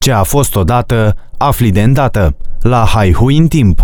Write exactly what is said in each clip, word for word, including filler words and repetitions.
Ce a fost odată, afli de îndată. La Haihui în timp.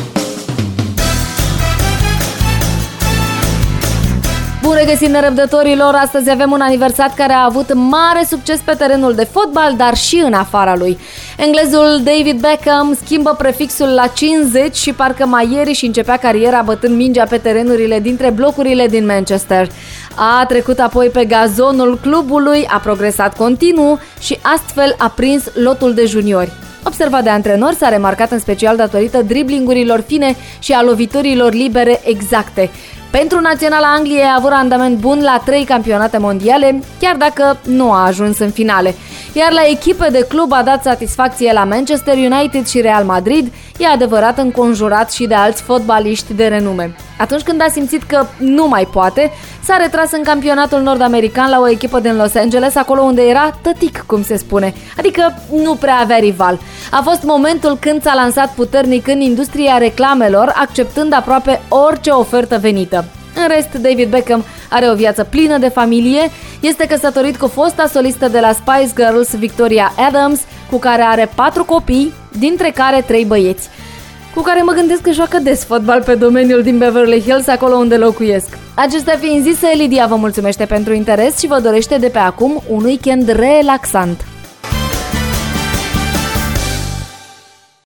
Bun regăsit, nerăbdătorilor! Astăzi avem un aniversat care a avut mare succes pe terenul de fotbal, dar și în afara lui. Englezul David Beckham schimbă prefixul la cincizeci și parcă mai ieri și începea cariera bătând mingea pe terenurile dintre blocurile din Manchester. A trecut apoi pe gazonul clubului, a progresat continuu și astfel a prins lotul de juniori. Observat de antrenori, s-a remarcat în special datorită driblingurilor fine și a loviturilor libere exacte. Pentru Naționala Angliei a avut randament bun la trei campionate mondiale, chiar dacă nu a ajuns în finale. Iar la echipe de club a dat satisfacție la Manchester United și Real Madrid, e adevărat înconjurat și de alți fotbaliști de renume. Atunci când a simțit că nu mai poate, s-a retras în campionatul nord-american la o echipă din Los Angeles, acolo unde era tătic, cum se spune, adică nu prea avea rival. A fost momentul când s-a lansat puternic în industria reclamelor, acceptând aproape orice ofertă venită. În rest, David Beckham are o viață plină de familie, este căsătorit cu fosta solistă de la Spice Girls, Victoria Adams, cu care are patru copii, dintre care trei băieți, cu care mă gândesc că joacă des fotbal pe domeniul din Beverly Hills, acolo unde locuiesc. Acestea fiind zise, Lidia vă mulțumește pentru interes și vă dorește de pe acum un weekend relaxant.